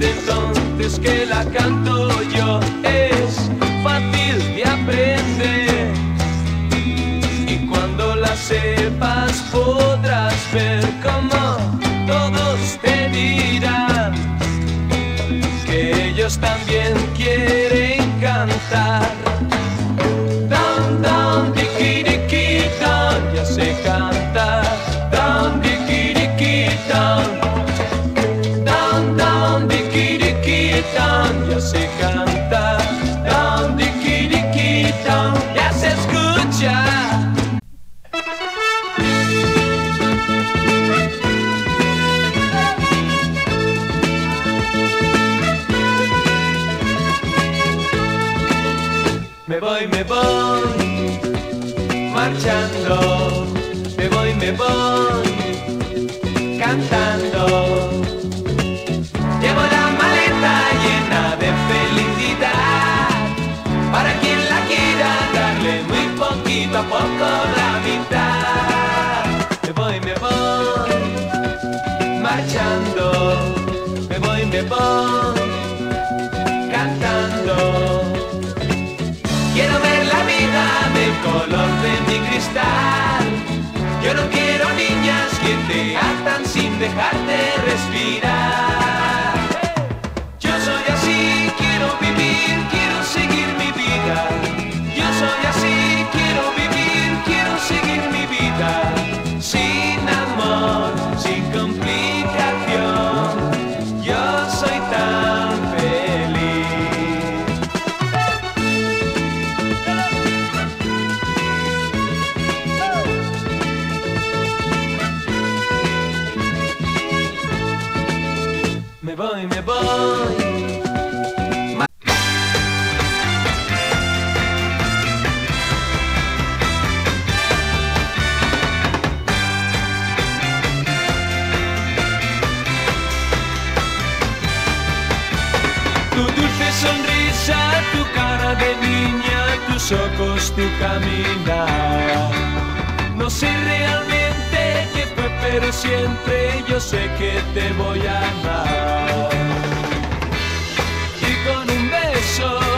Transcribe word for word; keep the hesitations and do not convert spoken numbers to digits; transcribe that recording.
desde entonces que la canto yo. Es fácil de aprender y cuando la sepas podrás ver cómo todos te dirán que ellos también quieren cantar. Down, down, diki, diki, down, ya sé cantar. Down, diki, diki, down. Down, down, diki, diki, down, ya sé cantar. Down, diki, diki, down, ya se escucha. Me voy, me voy, marchando, me voy, me voy, cantando. Llevo la maleta llena de felicidad, para quien la quiera darle muy poquito a poco la mitad. Me voy, me voy, marchando, me voy, me voy, cantando. Quiero ver la vida del color de mi cristal. Yo no quiero niñas que te atan sin dejarte respirar. Yo soy así, quiero vivir, quiero seguir mi vida. Yo soy así, quiero vivir, quiero seguir mi vida. Sin amor, sin complicación, yo soy tan feliz. Me voy, me voy. Ma Tu dulce sonrisa, tu cara de niña, tus ojos, tu caminar. No sé realmente qué fue, pero siempre yo sé que te voy a amar. Y con un beso